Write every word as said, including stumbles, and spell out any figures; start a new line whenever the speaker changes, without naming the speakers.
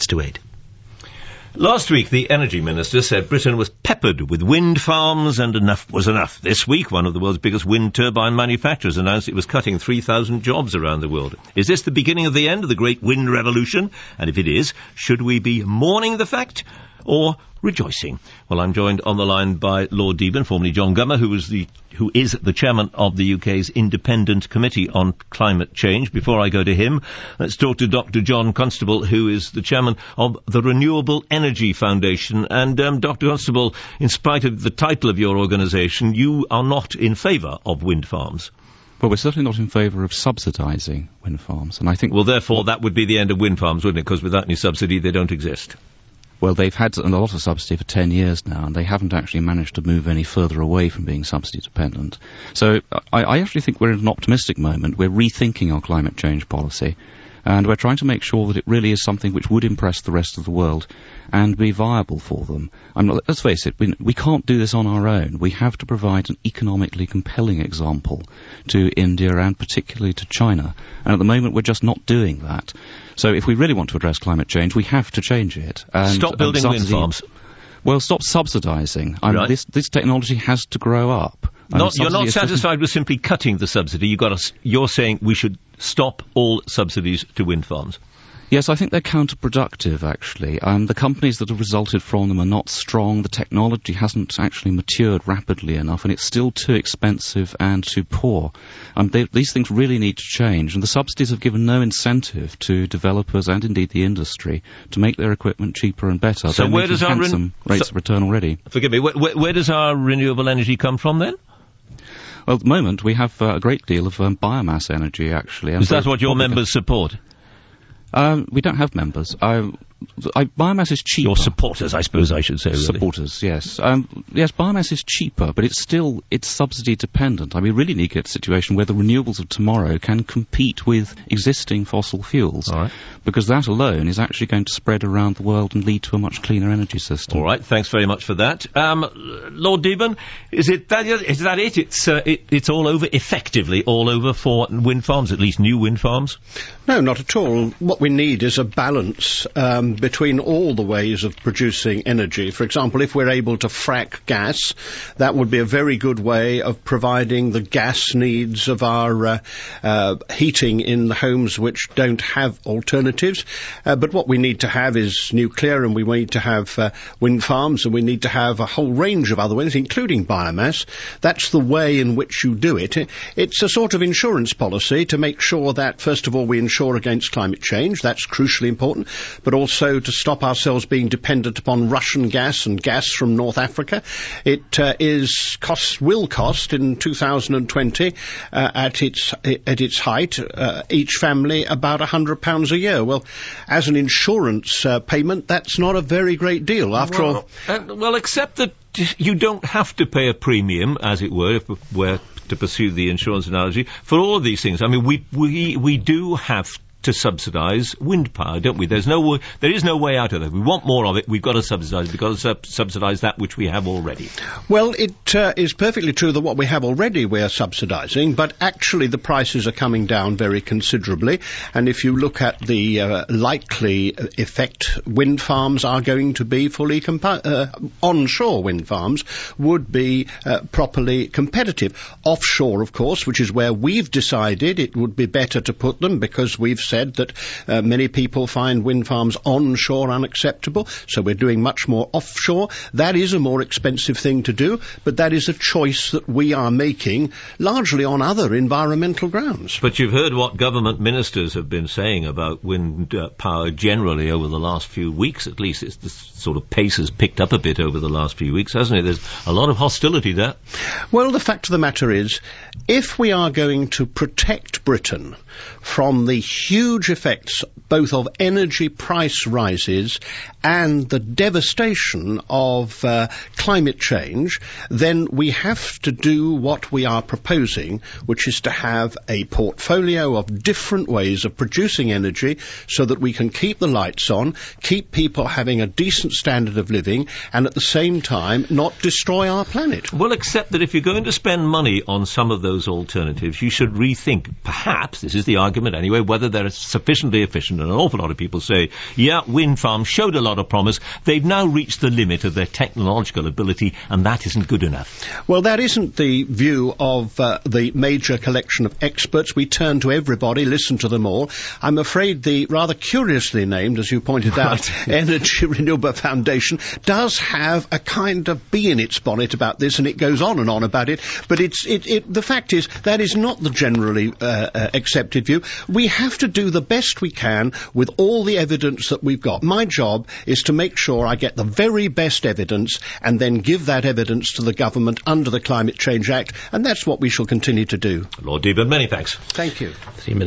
minutes to eight.
Last week, the Energy Minister said Britain was peppered with wind farms and enough was enough. This week, one of the world's biggest wind turbine manufacturers announced it was cutting three thousand jobs around the world. Is this the beginning of the end of the great wind revolution? And if it is, should we be mourning the fact or rejoicing? Well, I'm joined on the line by Lord Deben, formerly John Gummer, who is the who is the chairman of the U K's Independent Committee on Climate Change. Before I go to him, let's talk to Doctor John Constable, who is the chairman of the Renewable Energy Foundation. And um, Doctor Constable, in spite of the title of your organisation, you are not in favour of wind farms.
Well, we're certainly not in favour of subsidising wind farms, and I think...
Well, therefore, that would be the end of wind farms, wouldn't it? Because without any subsidy, they don't exist.
Well, they've had a lot of subsidy for ten years now, and they haven't actually managed to move any further away from being subsidy dependent. So I, I actually think we're in an optimistic moment. We're rethinking our climate change policy, and we're trying to make sure that it really is something which would impress the rest of the world and be viable for them. I'm not, let's face it, we, we can't do this on our own. We have to provide an economically compelling example to India and particularly to China. And at the moment, we're just not doing that. So if we really want to address climate change, we have to change it. And,
stop building
and
wind farms.
Well, stop subsidising. I mean,
right.
this, this technology has to grow up.
Not, you're not satisfied with simply cutting the subsidy. You got to, you're saying we should stop all subsidies to wind farms.
Yes, I think they're counterproductive, actually. Um, the companies that have resulted from them are not strong. The technology hasn't actually matured rapidly enough, and it's still too expensive and too poor. Um, they, these things really need to change, and the subsidies have given no incentive to developers and indeed the industry to make their equipment cheaper and better.
So
They're
where does our
handsome
ren-
rates
so,
of return already?
Forgive me. Where, where, where does our renewable energy come from then?
Well, at the moment we have uh, a great deal of um, biomass energy, actually.
Is that what your members support?
Um, we don't have members. I, I, biomass is cheaper.
Your supporters, I suppose I should say. Really.
Supporters, yes. Um, yes, biomass is cheaper, but it's still, it's subsidy dependent. I mean, we really need to get a situation where the renewables of tomorrow can compete with existing fossil fuels.
All right.
Because that alone is actually going to spread around the world and lead to a much cleaner energy system.
All right, thanks very much for that. Um, Lord Deben, is it that, is that it? It's, uh, it? It's all over, effectively all over for wind farms, at least new wind farms?
No, not at all. What we need is a balance um, between all the ways of producing energy. For example, if we're able to frack gas, that would be a very good way of providing the gas needs of our uh, uh, heating in the homes which don't have alternatives. Uh, but what we need to have is nuclear, and we need to have uh, wind farms, and we need to have a whole range of other ways, including biomass. That's the way in which you do it. It's a sort of insurance policy to make sure that, first of all, we insure against climate change. That's crucially important, but also to stop ourselves being dependent upon Russian gas and gas from North Africa. It uh, is cost will cost in two thousand twenty uh, at its at its height uh, each family about a hundred pounds a year. Well, as an insurance uh, payment, that's not a very great deal. After
well,
all,
uh, well, except that you don't have to pay a premium, as it were, if we're to pursue the insurance analogy, for all of these things. I mean, we we we do have to subsidise wind power, don't we? There's no way, there is no way out of it. We want more of it. We've got to subsidise. We've got to sub- subsidise that which we have already.
Well, it uh, is perfectly true that what we have already we are subsidising, but actually the prices are coming down very considerably. And if you look at the uh, likely effect, wind farms are going to be fully compa- uh, onshore wind farms would be uh, properly competitive. Offshore, of course, which is where we've decided it would be better to put them, because we've said that uh, many people find wind farms onshore unacceptable, so we're doing much more offshore. That is a more expensive thing to do, but that is a choice that we are making largely on other environmental grounds.
But you've heard what government ministers have been saying about wind uh, power generally over the last few weeks, at least. It's the sort of pace has picked up a bit over the last few weeks, hasn't it? There's a lot of hostility there.
Well, the fact of the matter is, if we are going to protect Britain from the huge effects both of energy price rises and the devastation of uh, climate change, then we have to do what we are proposing, which is to have a portfolio of different ways of producing energy so that we can keep the lights on, keep people having a decent standard of living, and at the same time not destroy our planet.
Well, except that if you're going to spend money on some of those alternatives, you should rethink, perhaps, this is the argument anyway, whether there sufficiently efficient, and an awful lot of people say, yeah, wind farms showed a lot of promise. They've now reached the limit of their technological ability, and that isn't good enough.
Well, that isn't the view of uh, the major collection of experts. We turn to everybody, listen to them all. I'm afraid the rather curiously named, as you pointed out, Energy Renewable Foundation does have a kind of bee in its bonnet about this, and it goes on and on about it. But it's it, it the fact is that is not the generally uh, uh, accepted view. We have to do the best we can with all the evidence that we've got. My job is to make sure I get the very best evidence and then give that evidence to the government under the Climate Change Act, and that's what we shall continue to do.
Lord Deevan, many thanks.
Thank you.